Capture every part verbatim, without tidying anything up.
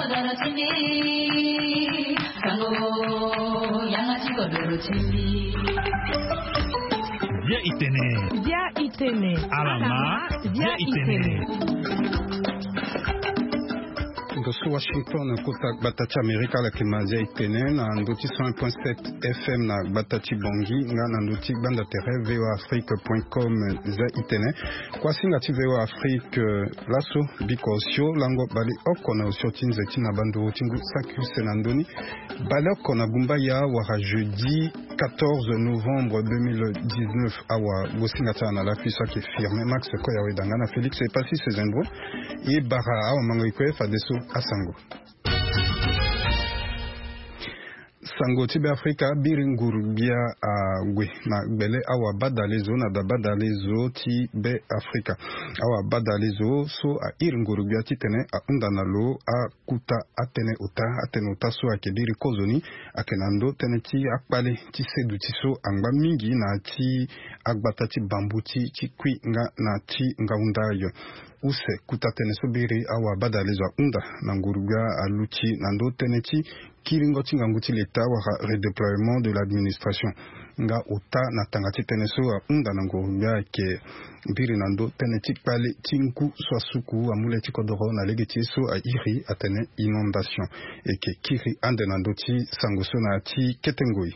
Via Itene. Via Itene. Alama. Via Itene. Dosu Washington kota Batachi Amerika la kimazia Itene na ndoti cent un point sept F M na Batachi Bongi nga na ndoti banda terre v o afrique point com za Itene kwa singa ti v o Afrique laso bikosio lango bali okona osio tinze tina bandu tingu sakuse na ndoni bali okona bumba ya wara jeudi quatorze novembre deux mille dix-neuf awa gosinga tana la puissance qui firme Max Koya wedanga Félix et Passi Sezendro et bara awa mango ikwe fadeso Asango Sango tibe Afrika biringuru bia agwe na bele awa badalezo na da badalezo tibe Afrika awa badalezo so a iringuru bia titene a undanalo a kuta atene uta atene uta so akediri kozoni akenando tene ti akpale ti sedu ti so angba mingi na ti agbata ti bambu ti ti kwi nga na ti nga undayo use kuta tene so biri awa badalezo unda na nguruga aluchi nando tene ti kiringo tinga nguti leta wa redéploiement de l'administration nga uta na tangati tene so unda na nguruga ke biri nando tene ti pale tinku so suku amule ti kodoro na legeti so a iri atene inondation et ke kiri ande nando ti sangoso na ti ketengoi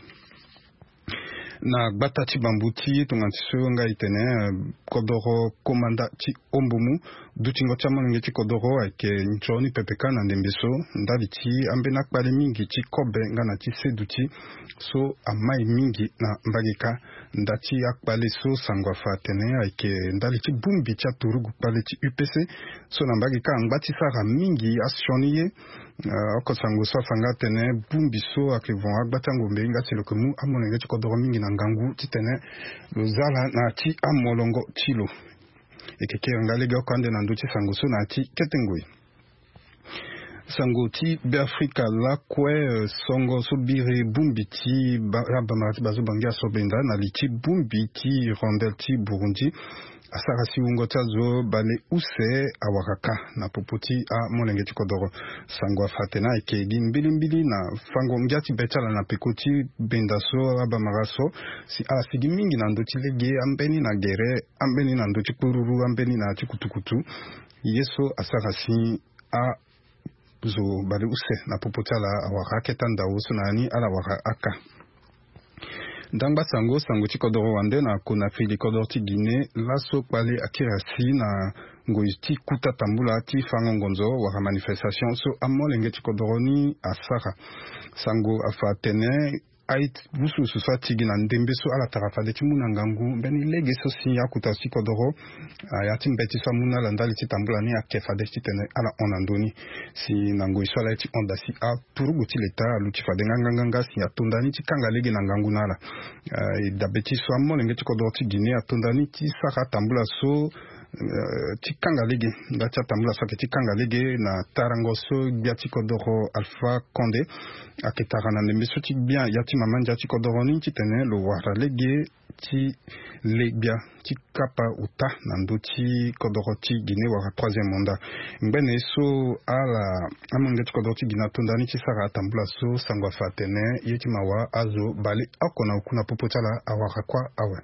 na gbata ti bambuti tunganti so nga itene kodoro komanda ti ombumu dutingo chama nge ti kodoro ake nchoni pepeka na ndembeso ndali ti ambe na kpale mingi ti kobe nga na ti seduti so amai mingi na mbagika ndati akpale so sangwa fa tene ake ndali ti bumbi ti aturugu kpale ti U P C so na mbagika ngbati sara mingi asioniye Uh, oko sango so fanga tene bumbi so ake von agbata ngombe nga ti lokomu amolenge ti kodoro mingi na ngangu ti tene lozala na ti amolongo tilo ekeke nga lege oko ande na ndo ti sango so na ti ketengoi sango ti be Afrika la kwe songo so bire bumbi ti rabamara ti bazo bangi aso benda na li ti bumbi ti rondel ti Burundi asara si ungo tazo bale use awakaka na popoti a molenge ti kodoro sango afatena eke gi mbili mbili na fango ngiati betala na pekoti bendaso abamaraso si ala sigi mingi na ndoti lege ambeni na gere ambeni na ndoti kururu ambeni na ti kutukutu yeso asara si a zo bale use na popoti ala awaka ketanda uso nani ala waka aka Dangba sango sango ti kodoro wande na kona fili kodoro ti Guinée laso pale akirasi na ngoi ti kuta tambula ti fango ngonzo waka manifestation so amolenge ti kodoro ni asara sango afa tene ait busu susa tigi na ndembe so ala tarafa de ti muna ngangu beni lege so si akuta si kodoro ya ti mbeti so muna landali ti tambula ni akefa de ti tene ala onandoni si nango so ala ti onda si a turugu ti leta alu ti fade nganganga si atondani ti kanga lege na ngangu nala e dabeti so amolenge ti kodoro ti Guinée atondani ti saka tambula so Uh, ti kanga lege ndati atambula so ti kanga lege na tarango so bia ti kodoro Alpha Condé aketara na ndembe so ti bien ya ti mamanja ti kodoro ni ti tene lo wara lege ti le bia ti kapa uta na ndo ti kodoro ti Guinée wara troisième mandat ngbene so ala amonge ti kodoro ti Guinée atondani ti sara atambula so sango afa tene ye ti mawa azo bale akona okuna popo ti ala awara kwa awe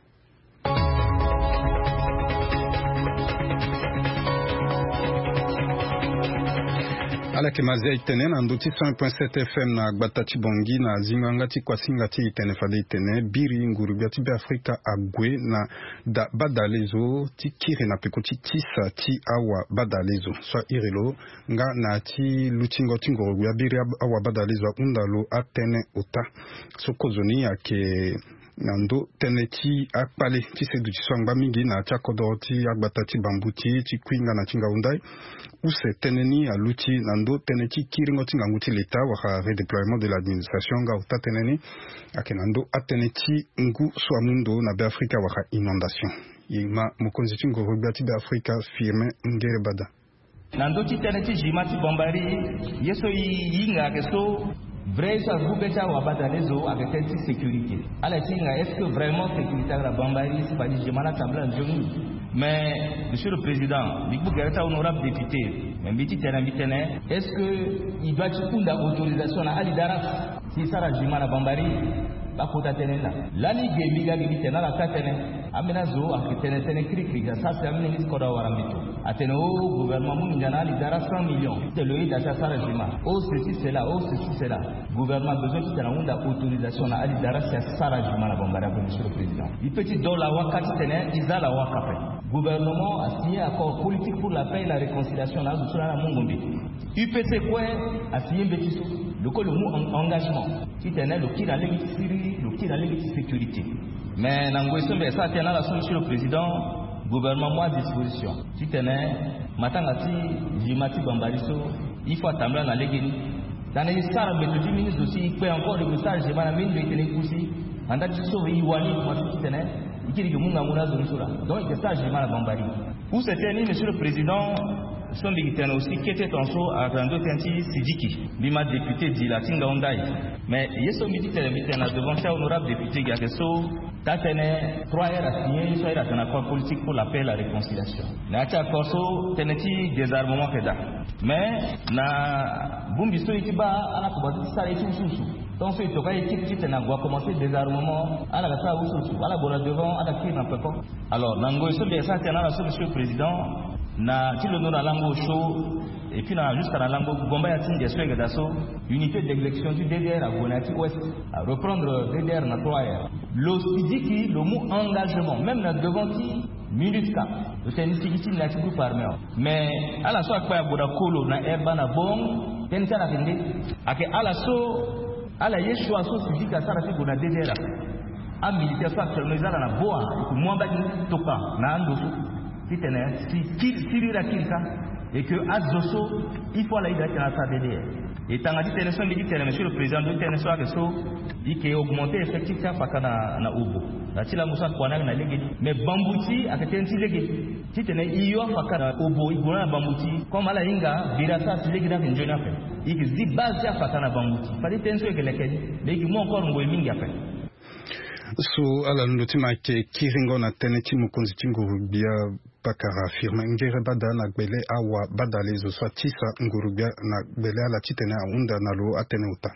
ala ke mazia itene na ndoti cent un point sept F M na gbata ti bongi na zinganga ti kwasinga ti itene fade itene biri ngurubia ti be Afrika agwe na da badalezo ti kiri na peko ti tisa ti awa badalezo so irelo nga na ti lutingo ti ngurubia biri awa badalezo undalo atene uta so kozoni ake nando tene ti akpale ti sedu ti so angba mingi na ti akodoro ti agbata ti bambu ti ti kwinga na ti ngaundai use tene ni aluti nando tene ti kiringo ti ngangu ti leta waka redéploiement de l'administration nga uta tene ni ake nando atene ti ngu so amundo na be Afrika waka inondation yima mokonzi ti ngorobia ti be Afrika firme ngere bada nando ti tene ti jima ti bombari yeso yinga ke so vrai ça vous bêta wa badalezo avec une sécurité ala tinga est-ce que vraiment sécurité la bombari c'est pas du jima la table en joni Mais, Monsieur le Président, Bigbo Gereta, honorable député, est-ce qu'il doit avoir une autorisation à l'Idaras si ça a Jimana Bambari? Bakota tenena la ni gembi ga gibi tena la katene amena zo akitene tene kri kri ça c'est amena ni skoda waramito atene o gouvernement mun ngana li dara cent millions de le ida ça ça régime oh ceci c'est là oh ceci c'est là gouvernement besoin de tena onda autorisation na ali dara ça ça régime la bombara pour monsieur le président il petit do la wakati tene izala wakape gouvernement a signé accord politique pour la paix et la réconciliation là sur la mongombe U P C quoi a signé betiso le ko le mot engagement qui tenait le qui dans les le qui dans les sécurité mais n'angoisse mais ça tient à la solution le président gouvernement à disposition si tenait matangati jimati bambariso il faut attendre dans les guénis dans les salles mais le ministre aussi il peut encore le message je m'en amène de tenir aussi en date de sauver iwani moi si tenait il dit que munga muna zone sura donc c'est ça je m'en bambari où c'était ni monsieur le président son militaire aussi qui était en saut à Rando Tenti Sidiki, bima député dit la Tinga Ondai. Mais il y a son militaire militaire devant ça honorable député Gakeso, Tatene, trois heures à signer, soit il a un accord politique pour la paix et la réconciliation. N'a-t-il accord so, teneti désarmement que da. Mais na bumbiso itiba ala kubati sa etu susu. Donc ce qui est équipe qui n'a pas commencé désarmement à la gasa susu, à la bola devant, à la qui n'a pas. Alors nango iso bien ça tena la monsieur le président. Na ti le nom na lango chaud et puis na jusqu'à la lango bomba ya tin gestion daso unité d'exécution du D D R à Bonati Ouest à reprendre D D R na trois heures le sidiki le mot engagement même na devant ti minute le tenisi na ti groupe armé mais à la soit quoi boda kolo na erba na bon tenisa na kende ake ala so ala yeshua so sidiki sara ti bona D D R a militaire soit actuellement na boa ko mo ba ni topa na ando si Sirira Kirka et que Azoso, il faut aller dans sa D D R. Et tant que tu es dit, monsieur le président, tu es soit que so, il qui augmenté effectivement par na na Ubo. La tila musa kwa na legi, mais bambuti akatensi legi. Si tu es iyo fakana Ubo, igona bambuti, comme ala inga, birasa si legi na njona fe. Il dit base ya fakana bambuti. Fali tenso ekelekeni, mais qui mo encore ngoy mingi ape. So ala ndotima ke kiringo na teneti mukonzi tingurubia bakara firme ngere bada na gbele awa bada lezo so tisa ngurubia na gbele ala titene unda na lo atene uta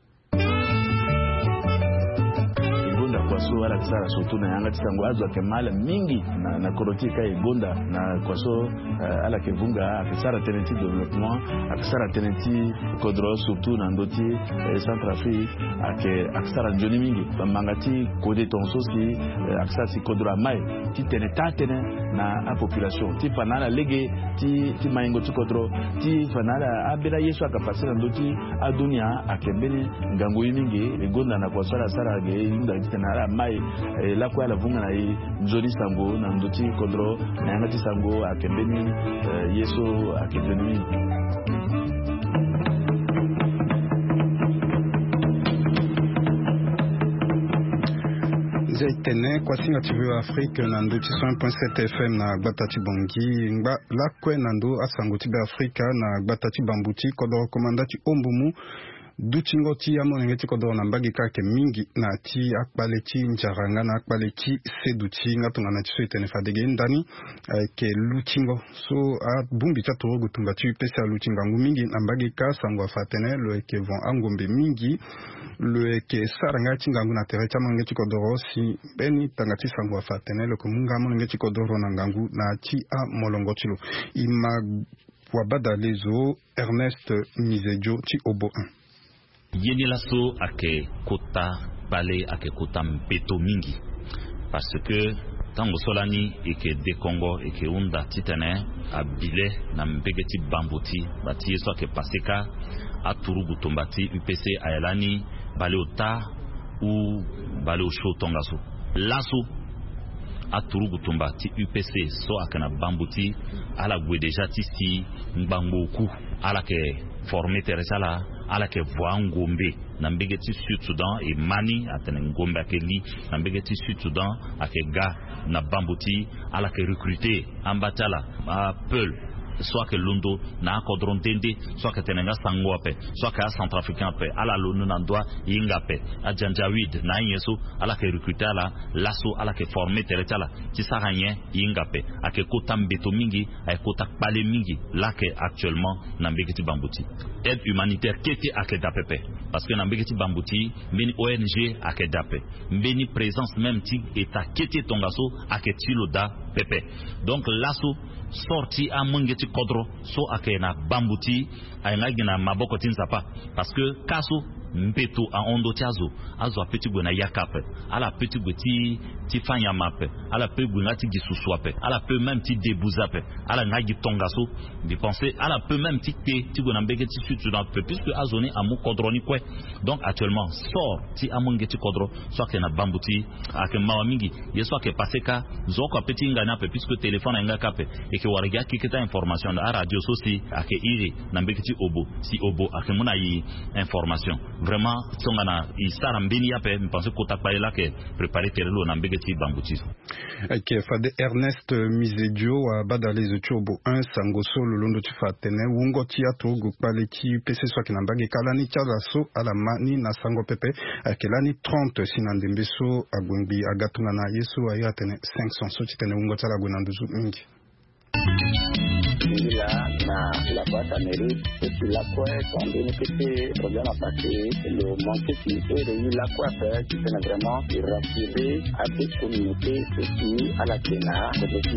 kwaso ala tsara soto na yanga tisango azwa kemala mingi na na korotika igonda na kwaso uh, ala kevunga akisara tenenti development akisara tenenti kodro surtout na ndoti eh, Centrafrique ake akisara joni mingi bamangati kode tonso si uh, akisara si kodro mai ti teneta tene na a population ti fanala lege ti ti maingo ti kodro ti fanala abela yesu akapasira ndoti adunia akembeni ngango mingi igonda na kwaso ala sara ge inda tena mai eh, la kwa la vunga na i nzoni sango na ndoti kodro na ngati sango akembeni eh, yeso akembeni Zaitene kwa singa T V Afrique na ndoti cent point sept F M na Gbatati Bongi ngba la kwe nando asango T V Africa na Gbatati Bambuti kodro komandati ombumu duchingo ti ya monengeti kodro na mbagi kake mingi na ti akpale ti njaranga na akpale ti seduti ngatunga na ti so itene fadege ndani eh, ke luchingo so a bumbi ta toro gutumba ti pesa luchinga ngu mingi na mbagi ka sangwa fatene lo eke von angombe mingi lo eke saranga tinga ngu na tere cha monengeti kodro si beni tangati sangwa fatene lo kumunga monengeti kodro na ngangu na ti a molongo tilo ima wabada lezo Ernest Mizejo ti obo un yeni laso ake kota bale ake kota mpeto mingi parce que tango solani eke de Congo eke unda titane abile na mbegeti bambuti bati yeso ake paseka aturu gutombati U P C ayalani bale ota ou bale osho tongaso laso aturu gutombati U P C so akana bambuti ala gwe deja tisi ngbangoku ala ke formé teresala ala ke voa ngombe na mbegeti Sud Sudan e mani atene ngombe akeli na mbegeti Sud Sudan ake ga na bambuti ala ke recruter ambatala a peul soit que Lundo na kodron dende soit que tenenga sango ape soit que centrafricain ape ala lonu na doa yinga ape a janjawid na yeso ala ke recruter ala lasso ala ke former teletala ti saranye yinga ape a ke kota mbeto mingi a kota pale mingi là que actuellement na mbekiti bambuti aide humanitaire kete ake dapepe parce que na mbekiti bambuti mbeni O N G ake dape mbeni présence même ti eta kete tongaso ake tiloda pepe donc lasso sorti a mungeti kodro so ake na bambuti ayanga gina maboko tinzapa parce que kaso mpeto a ondo tiazo azo a petit gona yakape ala petit goti ti fanya mape ala pe gona ti gisusuape ala pe même ti debouzape ala ngagi tongaso de penser ala pe même ti pe ti gona mbege ti sutu dans peu puisque azone amu kodro ni kwe donc actuellement sort ti amungeti kodro soit que na bambuti ake mawamingi yeso ake paseka zoko petit ngana pe puisque téléphone nga kape et que warga kiketa information à radio soci ake iri na mbege ti obo si obo ake muna yi information vraiment songana isara mbeni yape m'pense kota paela ke préparer terelo na mbegeti bambuti ake fade Ernest Mizedio wa badale zochobo un sangoso lolondo tifatene wungo tiato gopale ti pc soit que nambage kalani tialaso ala mani na sango pepe akelani trente sinandembeso agwengbi agatunga na yeso ayatene cinq cents so titene wungo tala gwenanduzu mingi là na la boîte amérique et puis la quoi quand on est que problème à passer le manque qui est de la quoi faire qui est vraiment rassurer à toute communauté surtout à la Kenya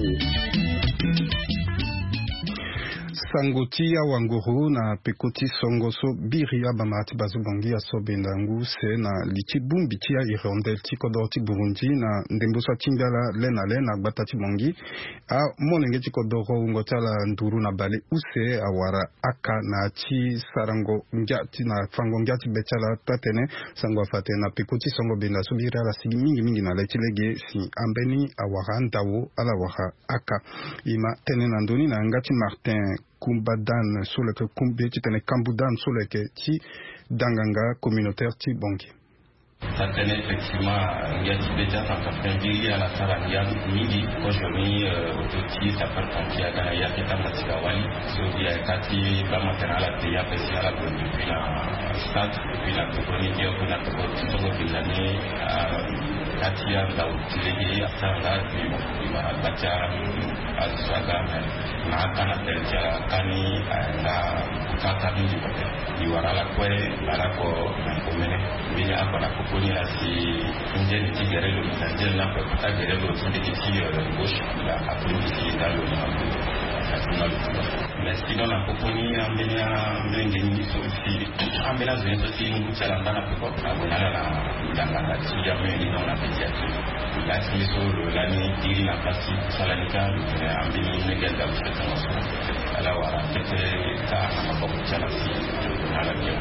Sangotia wanguru na pekoti songoso biria bamati bazubongi ya sobendangu se na lichi bumbitia irondel tiko dorti Burundi na ndembosa timbala lena lena batati bongi a monenge tiko doro ngotala nduru na bale use awara aka na chi sarango ngati na fango ngati betala tatene sangwa fate na pekoti songo benda subira la sigi mingi mingi na letilege si ambeni awara ndawo ala waha aka ima tene na ndoni na ngati Martin Kumbadan sur le que Kumbe qui tenait Kambudan sur le que ti danganga communautaire ti bongi. Ça tenait effectivement il y a des gens qui ont fait à la Sarania midi aujourd'hui autoti ça peut confier à la Yakita Matikawali sur il y a kati ba matériel à payer après ça la bonne depuis la stade depuis la compagnie qui a la compagnie sur le l'année kati ya la utilisé à ça là puis il va bacha à saga na kana telja kani na kata midi di warala kwe barako na komene bila hapa na kuponi asi nje ni tigere lo nje na kwa tigere lo tinde kitio bush la apuni ndalo na hatuna lutu mais sinon na kuponi ambenia mlenge ni so si ambela zo si nguchala ndana kwa abona na ndanga na tia mimi na na pia la siso la ni tiri na pasi salanika ambeni negenda kwa ala wara tete ka na mabokuchala si ala ndio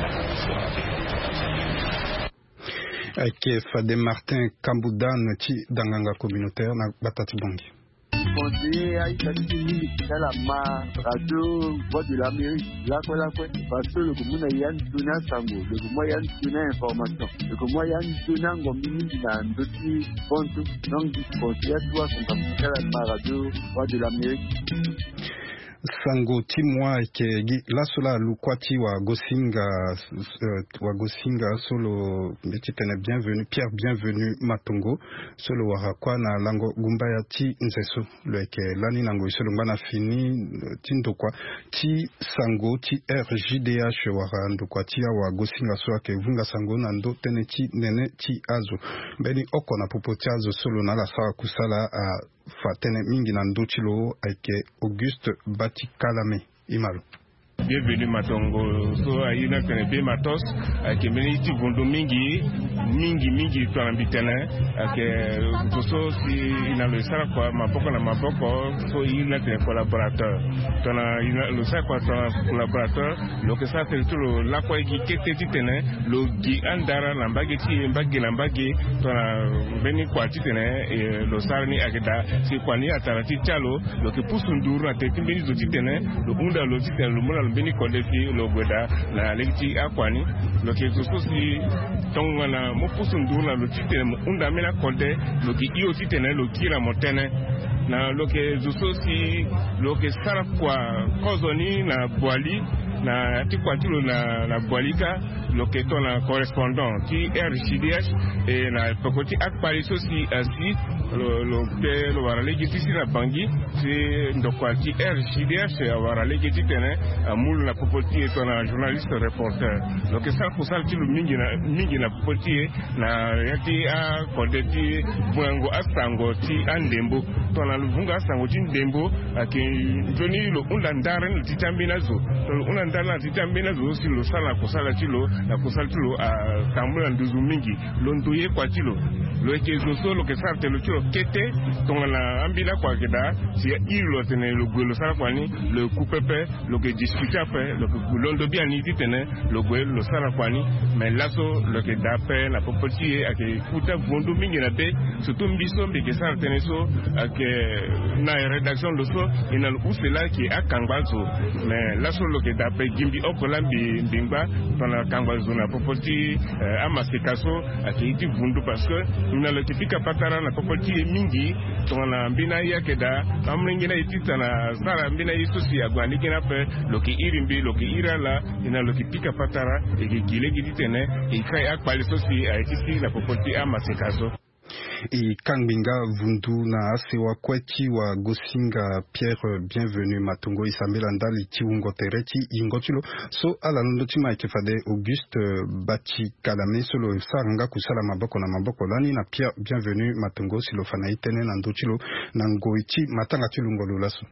Ake Fade Martin Kambudan ti danganga communautaire na batati bongi. Conseiller à Italie, c'est la ma radio voix de l'Amérique, là quoi là quoi, parce que le commun a yann tuna sango, le moyen tuna information, le moyen tuna ngomini na ndoti ponto, donc du conseiller toi qu'on t'a fait la radio voix de l'Amérique. Sango timwa ke la sola lukwati wa Gosinga uh, wa Gosinga solo betitene bienvenue Pierre bienvenue Matongo solo warakwa na lango gumbaya ti nzeso leke lani nango solo ngana fini tindo kwa ti sango ti R J D H warando kwa ti wa Gosinga so ke vunga sango na ndo tene ti nene ti azo beni oko na popoti azo solo na la sawa kusala a uh, fatene mingi na ndochilo aike Auguste Batikalame Imalo. Bienvenue Matongo so ayina kene be matos ake meniti vondo mingi mingi mingi twana bitene ake so si ina le sara kwa maboko na maboko so ina kene collaborateur twana ina le sara kwa twana collaborateur lo que ça fait tout la kwa ki kete titene lo gi andara na mbage ti mbage na mbage twana beni kwa titene lo sara ni akeda si kwa ni atarati chalo lo que pusunduru na tete beni zo titene lo unda lo titene lo mona beni kodefi lo gweda na lekti akwani lo ke so si tonga na mo pusundu na lo titene unda mena kode lo ki io titene lo kira motene na loke zoso si loke sara kwa kozoni na boali na tikwatilo na na boalika loke to na correspondant ti R J D H e na pokoti akpali so si asi lo lo ke lo wara legi ti na bangi ti ndokwa ti R J D H wara legi ti tene amul na pokoti to na journaliste reporter loke sara ko sala ti lu mingi na mingi na pokoti na yati a kodeti bwango asango ti andembo to na luvunga asango ti ndembo aki joni lo unda ndaren ti tambina zo to lo unda ndaren ti tambina zo si lo sala ko sala ti lo na ko sala ti lo a tambula nduzu mingi lo ndoye kwa ti lo lo ke zo so lo ke sala te lo ti lo kete to na ambila kwa keda si ilo tene lo gwe lo sala kwa ni lo coupepe lo ke discuter après lo ke londo bien ni ti tene lo gwe lo sala kwa ni mais laso lo ke dape na popoti ake kuta vondo mingi na be surtout mbiso mbi ke sala tene so ake na rédaction lo so ina usela ki akangbazo mais laso lo ke dape gimbi okola mbi mbingba tona kangbazo na popoti amasekaso ake iti vondo parce que ina lo tipika patara na popoti mingi tona mbina yake da amringi na itita na sara mbina isusi agwani kina pe lo ke irimbi lo ke irala ina lo tipika patara eke gile gitene ikai akpali so si aitisi na popoti amasekaso et Kangbinga Vundu na asewa kweti wa Gosinga Pierre bienvenue Matungo Isambela Ndali Chiungo Tereti Ingotulo so ala ndoti ma ikefade Auguste Bachi Kalame solo saranga kusala maboko na maboko lani na Pierre bienvenue Matungo silo fana itene na ndotilo na ngoichi matanga tulungo lolaso.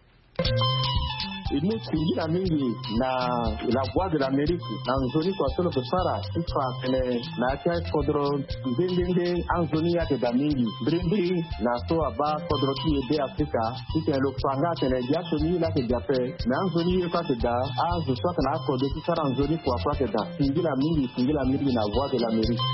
Ini singira mingi na la voix de l'Amérique na nzoni kwa solo kusara ifa kene na kia kodro ndendende anzoni yake da mingi brimbri na so aba kodro ki ede Afrika ike lo fanga kene jaso ni la ke jape na anzoni yuka ke da anzo so kana kodro ki sara anzoni kwa kwa ke da singira mingi singira mingi na voix de l'Amérique.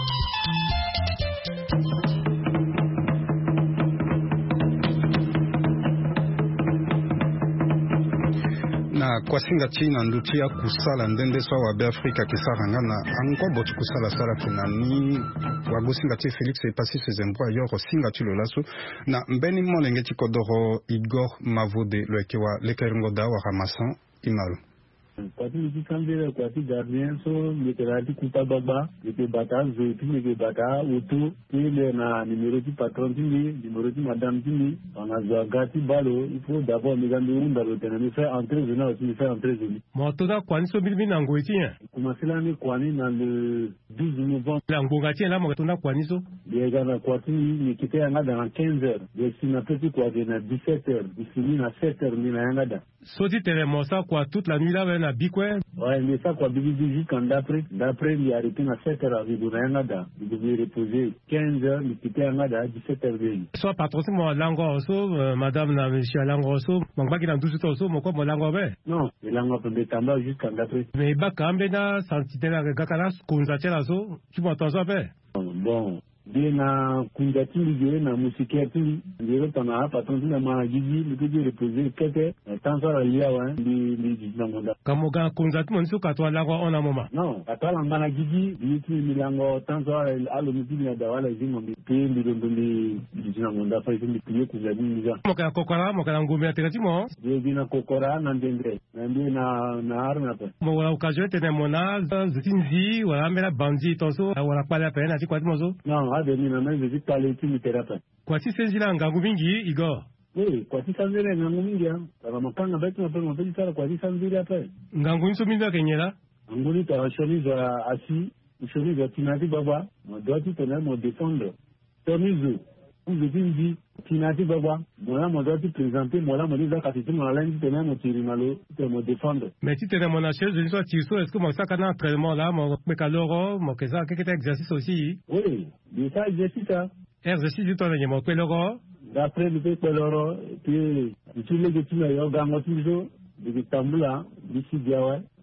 Na kwa singa china ndutia kusala ndende swa wa be Afrika kisaranga na anko bot kusala sala kunani wa gosinga tie Felix e passé ses embrois yo singa tulo laso na mbeni molenge ti kodoro Igor Mavode lekewa lekeringo da wa ramasan imalo Kwati wiki kambele kwati gardien so meterati kuta baba ete bata zoetu mege bata utu ile na numero ti patron tini numero ti madame tini on a zagati balo il faut d'abord me gambe unda lo tena me faire entrer zona aussi me faire entrer zona moto da kwani so bilbi na ngoiti hein commencer l'année kwani na le douze novembre la ngongati la mo tona kwani so bien na kwati ni kite yanga dans quinze heures je suis na petit quoi na dix-sept heures je finis na sept heures ni na yanga da so ti tele mosa quoi toute la nuit là na bikwe ouais mais ça quoi bibi jusqu'en d'après d'après il arrêté na sept heures avec na yanga da il devait reposer quinze heures ni kite yanga da dix-sept heures bien so patron mo lango so madame na monsieur lango so mangba ki na douze to so mo ko mo lango be non il lango peut tamba jusqu'en d'après mais ba kambe na santitela ga kana kunza tela so tu mo tonzo be bon bien na kunjati ligue na musikiati ndio tana patron na magigi likuje reposer kete tanzo la lia wa ndi ndi ngonda kamoga kunjati monso katwa la kwa ona moma non atala mbana gigi biti milango tanzo alo mutini ya dawala zingo mbi ndi ndo ndi ndi ngonda fa ndi piye kunjati nja moka kokora moka ngumbi atekati mo je bina kokora na ndendre na ndi na na arna pa mo wala occasion tene mona zitinzi wala mera bandi tonso wala pala pena ti kwati mozo non ademi na mimi vitale ti miterape kwa ti senzila ngangu mingi Igor oui kwa ti sanzile ngangu mingi kama makanga betu na pema peli sala kwa ti sanzile hapa ngangu nso mingi kenyela nguni ta shonizo asi shonizo tinati baba mo doti tena mo défendre shonizo uzo tinji tinati baba mo mo doti présenter mo la mo diza katiti mo la ndi tena mo tirimalo te mo défendre mais ti tena mon achète je soit tiso est-ce que mo ça kana entraînement là mo mekaloro mo keza quelque exercice aussi oui mais ça exercice ça exercice du temps mo peloro d'après le peloro puis tu le que tu me yo gango tiso de tambula d'ici diawa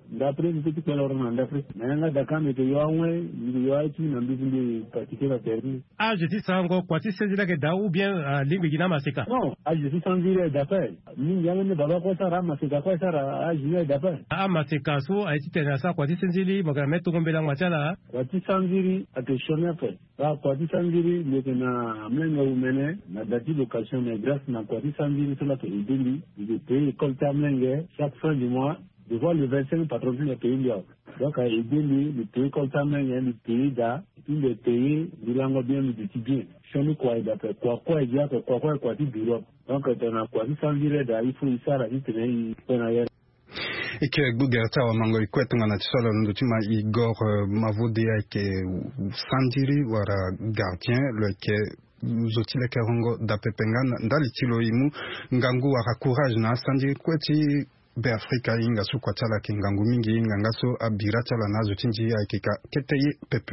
d'après le petit color en d'après nanga dakam ke yowe ni yowe ti na mbindi particulier perdu ah je dis ça encore quoi tu sais là que da ou bien lingue gina maseka non ah je suis sans dire d'après ni yale ne baba ko sara maseka ko sara ah je d'après ah maseka so a ti tena ça quoi tu sais li mo ga metto ngombela machala quoi tu sans dire attention fait ba quoi tu sans dire le na mlenga umene na dati location de grâce na quoi tu sans dire cela que idili il paye école tamlenge chaque fin du mois de voir le vingt-cinq patron de pays là donc à idili le pays comme tamlenge le pays da il le pays bilango bien le petit bien choni quoi d'après quoi quoi il y a quoi quoi quoi tu bureau donc dans la quoi tu sans dire da il faut ça la vite ne pena ike gugerta wa mango ikwetu ngana tisolo ndutima Igor Mavode ake sandiri wara gardien le ke zotile kerongo dapepengan ndali tilo imu ngangu waka courage na sandiri kweti be Afrika inga su kwa chala ke ngangu mingi inga ngaso abira chala nazo tinji ake keteye pepe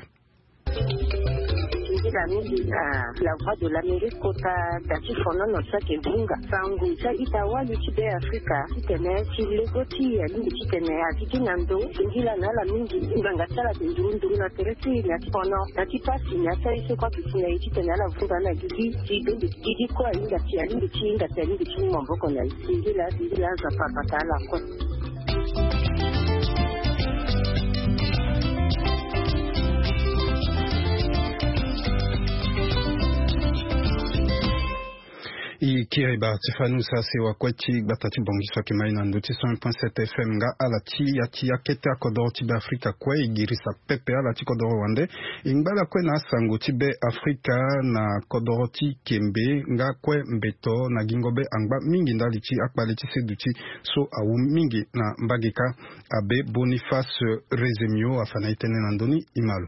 la mingi la voix de l'Amérique kota dati fono no sake bunga sangu cha itawa lichibe Afrika tene chilegoti ya lingi tene atiki nando ngila na la mingi nganga sala ndundu na tereti na fono dati pasi na sai se kwa kisina ichi tene la vuga na gidi gidi gidi kwa inga tia lingi chinga tia lingi chini mboko na ngila ngila za papa la kwa Ikiriba Tifanu sase wakweti batati bongiswa kimaina ndoti cent point sept F M nga alati yati yakete akodoro tibe Afrika kwe igirisa pepe alati kodoro wande ingbala kwe na sango tibe Afrika na kodoro ti kembe nga kwe mbeto na gingobe angba mingi ndali ti akpale ti seduti so awu mingi na mbagika abe Boniface Rezemio afana itene nandoni imalo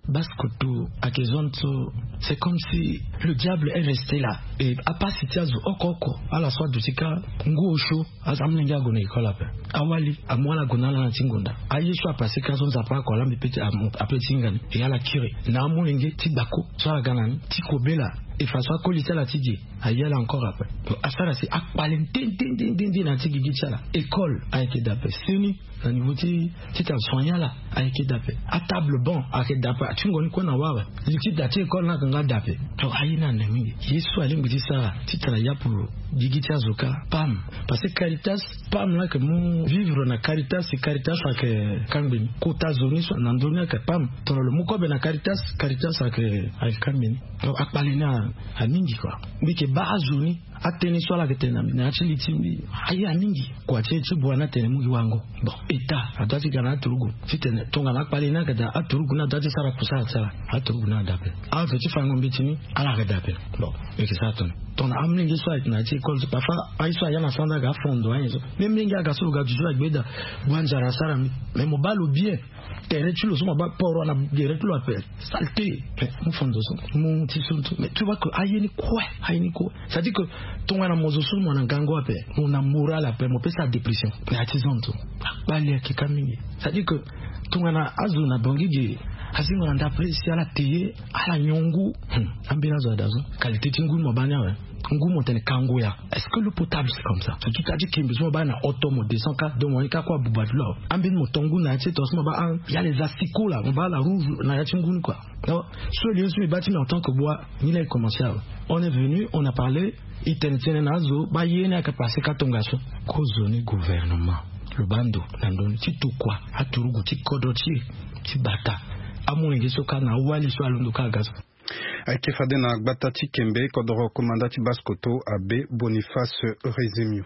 Baskoto Akezonto, c'est comme si le diable est resté là. Et à part si tu as okoko, à la soie de tika, ngu osho, azamlenga gone ikolape. Awali, amwala gonala na tingonda. Ayesho apase kazon zapa kwa lambe pete apete tingani. Et à la curé, na amulenge tibako, soit la ganani, tikobela. Et François Colissa la tidi, ayala encore après. Asara c'est akpalen din din din din din antigi gichala. École a été d'appel. Seni, na niveau ti ti tan soigna là a été d'appel. À table bon a été d'appel. Tu ngoni ko na wawe. Liti dati école na kanga d'appel. To ayina na mingi. Yesu ali ngudi sa ti tala ya pour digiti azoka pam. Parce que Caritas pam là que mon vivre na Caritas c'est Caritas avec kambeni. Kota zoni so na ndoni ka pam. Tono le mukobe na Caritas Caritas avec avec kambeni. To akpalina a mingi kwa bike ba azuni atene swala ketena na chili timbi aya mingi kwa cheche bwana tene mugi wango bon eta atati kana turugu fitene tonga na pale na kada aturugu na dati sara kusala sala aturugu na dape a feti fango mbitini ala ga dape bon exactement ton amlingi swala na chi call pafa aiswa yana sanda ga fondo ayizo memlingi aga sulu ga jujua gbeda bwanjara sara memo balo bien tere chulo suma ba poro na direct lo appel salté mon fondo so mon tisonto mais tu vois que ayeni quoi ayeni quoi ça dit que ton ana mozo sulu mwana ngango ape mon moral ape mo pesa dépression mais atizonto bali ki kamini ça dit que ton ana azuna bongije azingo na d'apprécier la teye ala nyongu ambina zo dazo qualité tingu mo banya we ngumo tene kangoya. Est-ce que le potable c'est comme ça? Tout a dit qu'il besoin ba na automo deux cent quatre de monika kwa bubadlo. Ambin motongu na tete osmo ba an il y a les asticots là, on va la rouge na yatinguni quoi. Donc sur les yeux bâti en tant que bois, il est commercial. On est venu, on a parlé, il tenait nazo ba yena ka passer katongaso. Kozone gouvernement. Le bando nandoni titu kwa aturugu tikodoti tibata. Amungi soka na wali so alondo kagazo. Akefade na Gbatati Kembe kodoro komandati Baskoto abe Boniface Rezemio.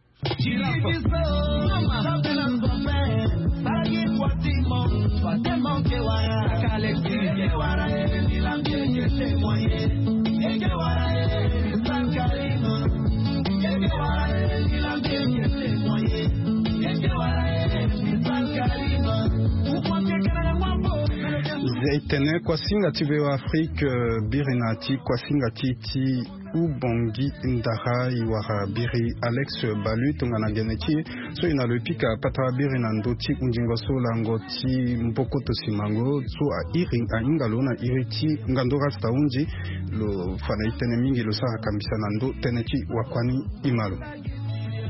Zaitene kwa singa tibe wa Afrique birinati kwa singa titi ubongi ndara iwara biri Alex Balu tongana geneti so ina lepika pata biri na ndoti unjingo so langoti mbokoto simango so a iri a ingalo na iriti ngandora sta unji lo fana itene mingi lo sara kambisa na ndo teneti wakwani imalo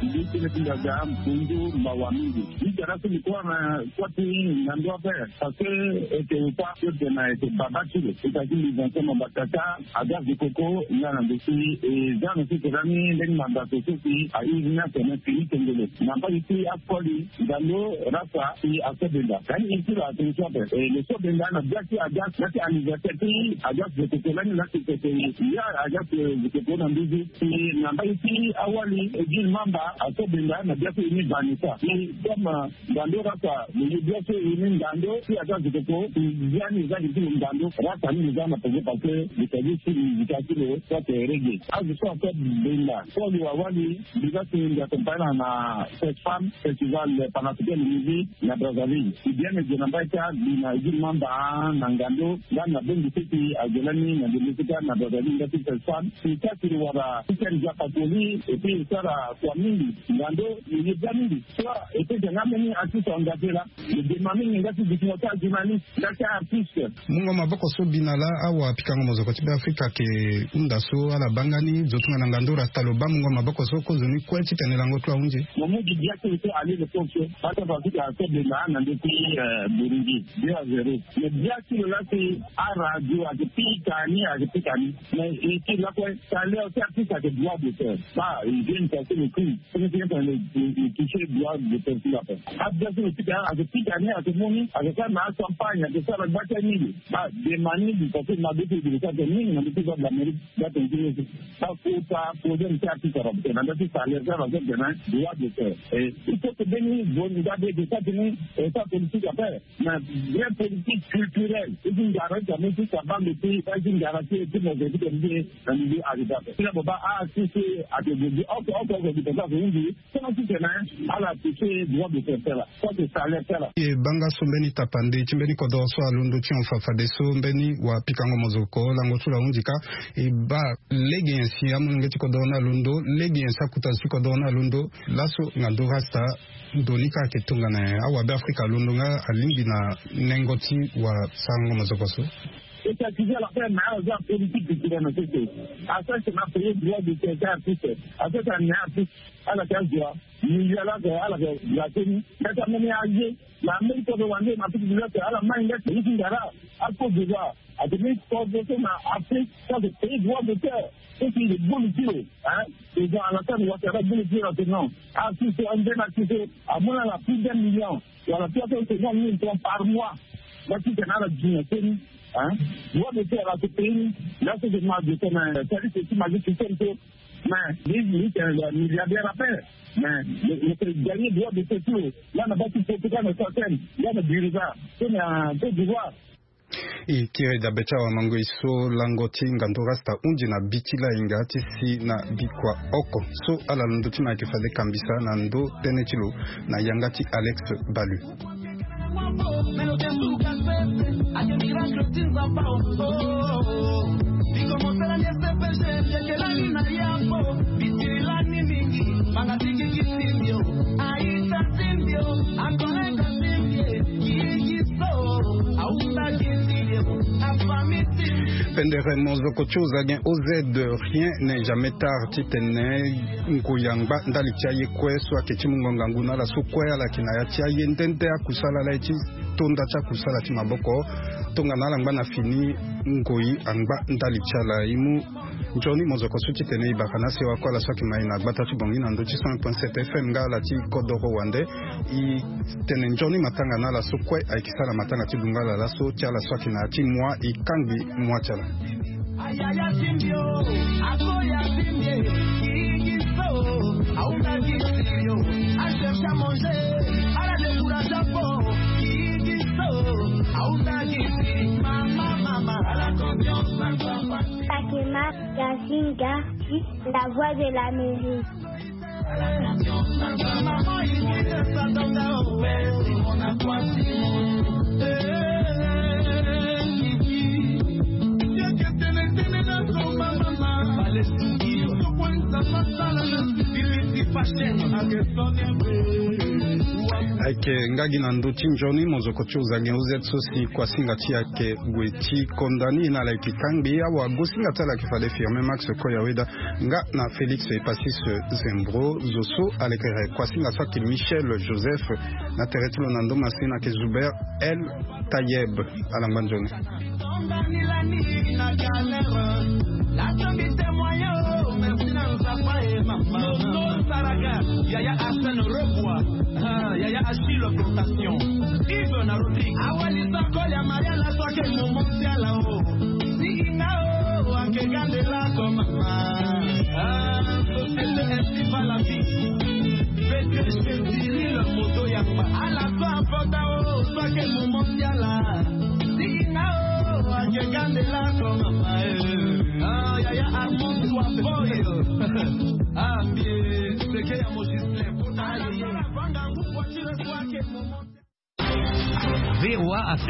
ile pia ya mpundu mawamili itarasi ilikuwa na kwa tini na ndio pale sasa ete upate tena ete babati itakili zanasema batata agazi koko na ndisi jana sisi rani ndani mandato sisi aina tena kilite ngele na mbali si akoli ndalo rasa si akebenda kani ikila atenshwa pe le so benda na biasi agazi nati anniversaire agazi koko lani nati koko ya agazi koko na ndizi si na mbali si awali ejil mamba akebenda na biasi ini banisa ni kama ndalo rasa ni biasi ini ndando si agazi koko yani zaki tu ndando rasa ni zama peke pake nikajisi nikakile kwa terege azu so kwa benda kwa ni awali bigati ndio kompana na Fam Festival Panafricain Music na Brazzaville idiane jina mbaita na ejil mamba na ngando na bengi sisi ajelani na dilisika na Brazzaville ndio Fam sikati wala sikari ya patoli epi sara kwa mingi ngando ni jamii so epi jangameni atisa ngapela de mami ngati dikinota jimani ndaka artiste mungo maboko so binala awa pikango mozoko tibe Afrika ke unda so ala bangani zotunga na ngando rastaloba mungo maboko so ko zoni kweti tenelango twa unje momuji diako to ali le fonction hata Afrika atebe na na ndiki Burundi dia zero le diaki le lati ara dio akipika ni akipika ni na iki la kwa saleo artiste ke droit d'auteur ba il vient passer le coup c'est bien dans le toucher droit d'auteur là abda so tika akipika ni atumoni akaka na campagne akisema bata nini ba de mani di parce na bitu di ça nini na bitu za Amerika bata nini ba kuta poder artiste robte na ndati salaire za rote na droit d'auteur et il faut que beni bon de de ça ni état politique après na vraie politique culturelle et une garantie mais tout ça va le pays pas une garantie tout le monde dit dans le arriva il va a toucher à de de autre autre de ça vous dit comment tu sais à la toucher droit d'auteur là ça c'est salaire là e banga sombeni tapande chimbeni kodo so alundo chionfa fadeso mbeni wa pikango mozoko lango tula unjika e ba legi ensi amunge kodona lundo legi ensa kutansi kodona lundo laso ngando rasta donika ketunga na awa be Afrika lundo nga alingi na nengoti wa sango mozoko so et qui a la peine à la politique de la société. À ça, c'est ma payé droit de ces artistes. À ça, c'est un artiste à la case droit. Il y a là, à la tenue. C'est un mené à lier. La Amérique de Wandé, ma petite bibliothèque, à la main, il y a là, à cause de voir. À devenir fort de ce à Afrique, ça, c'est payé droit de terre. Et puis, les bons tirs, hein, les gens à la terre, ils vont faire des bons tirs maintenant. À six, un bien actif, à moins, à la plus d'un million. Et à la personne, c'est non, mille francs par mois. Là, tu t'en as la dîne, hein, droit de terre à ce pays, là c'est des marques de terre, c'est-à-dire que tu m'as dit que c'est un peu, mais lui, c'est un milliardaire à faire, mais le dernier droit de terre, là, on a battu pour tout cas de certaines, là, on a du regard, c'est un peu du voir. E kire da becha wa mango iso langoti ngando rasta unji na bitila inga tisi na bikwa oko so ala ndoti na kifade kambisa na ndo tenechilo na yangati Alex Balu. Pendere mozoko choza gen oze de rien n'est jamais tard titene nkuyangba ndali chaye kwe so akechi mungonga nguna la so kwe ala kinaya chaye ndende akusala la echi tonda cha kusala ti maboko tonga na langba na fini ngoyi angba ndali chala imu njoni mozoko suti tene ibakana se wa kwa la so kimai na gbata tu bongi na ndo ci cent point sept F M ngala ti kodoro wande i tene njoni matanga na la so kwe aikisala matanga ti dungala la so chala so kina ti mwa i kangi mwa chala ayaya simbio akoya simbie igiso auna gisio achercha manger ala de courage po igiso auna gisio mama mama ala confiance na papa Takema Yasinga la voix de la musique. Maman il dit ça dans la ouest on a quoi ake ngagi na ndoti njoni mozokoti uzange uzet sosi kwa singati yake gweti kondani na laiki kangbi awa gosinga tala ke fade firme Max Koyaweda nga na Félix Epassis Zembro zoso alekere kwa singa swaki Michel Joseph na teretilo nando masina ke Zuber El Tayeb alambanjoni la tombe témoigne, merci na papa et maman. Saraga, Yaya Hassan Rebois, Yaya Achille Plantation, Yves na Rodrigue. Awali Sakoya Maria la soke momontia la o. Sigina o, anke gande la comme maman. Ah, société ainsi va la vie. Pété chez Cyril moto yamba. À la fin fota o, soke momontia la. Sigina o, anke gande la comme maman. Ah, Yaya Armand soit boy. Ah, bien, c'est que y'a mon gislin. V O A